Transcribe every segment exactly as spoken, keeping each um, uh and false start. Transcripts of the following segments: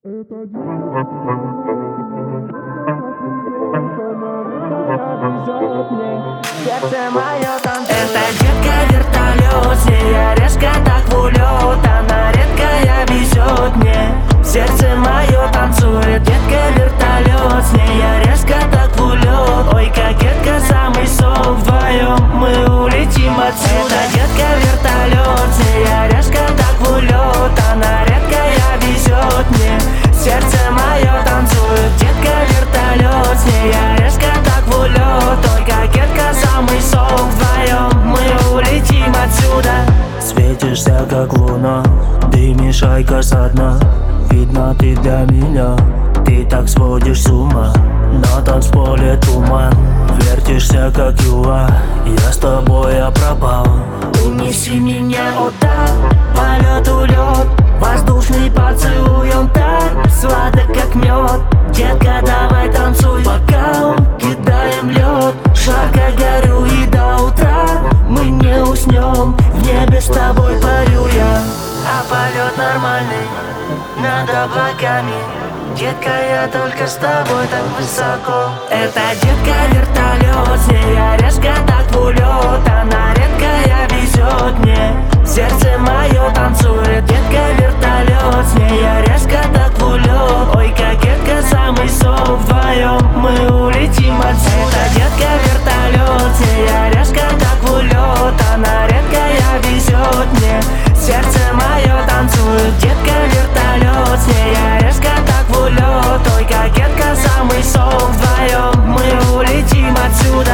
Это Сердце мое танцует. Это детка вертолет, с ней я резко так в улет. Она редкая везет мне. Сердце мое танцует. Детка вертолет, с ней я резко так в улет. Ой, кокетка, самый сок, вдвоем мы улетим отсюда. Это детка вертолет, с ней я резко так в улет. Она редкая везет мне. Сердце мое танцует. Детка вертолет, с ней я резко так в улет. Ой, кокетка, самый сок, вдвоем мы улетим отсюда. Светишься как луна, дымишь-айка со дна. Видно, ты для меня, ты так сводишь с ума. На танцполе туман, вертишься как юла. Я с тобой, я пропал. Унеси меня, о да, полет улет. Воздушный поцелуй, он так сладок, как мед. Детка, давай танцуй, бокал, кидаем лед. Жарко горю и до утра мы не уснем. В небе с тобой парю я, а полет нормальный над облаками. Детка, я только с тобой так высоко. Это детка вертолет, с ней я резко так в улет. Она редкая везет мне. Сердце мое танцует. Детка вертолет, с ней я резко так в улет. Ой, кокетка, самый сок, вдвоем мы улетим отсюда. Это детка вертолет, с ней я резко так в улет. Она редкая везет мне. Сердце мое танцует. Детка вертолет, с ней я резко так в улет. Ой, кокетка, самый сок, вдвоем мы улетим отсюда.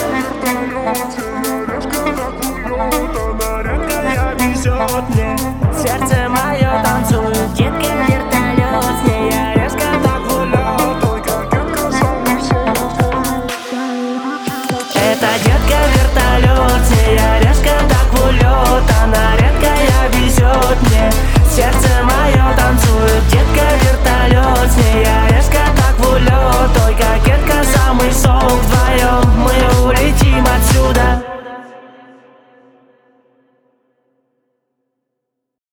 Мне. Сердце мое танцует. Детка вертолет, с ней я резко так в улет. Ой, кокетка, самый сок. Это детка вертолет, с ней я резко так в улет. Она редкая везет мне. Сердце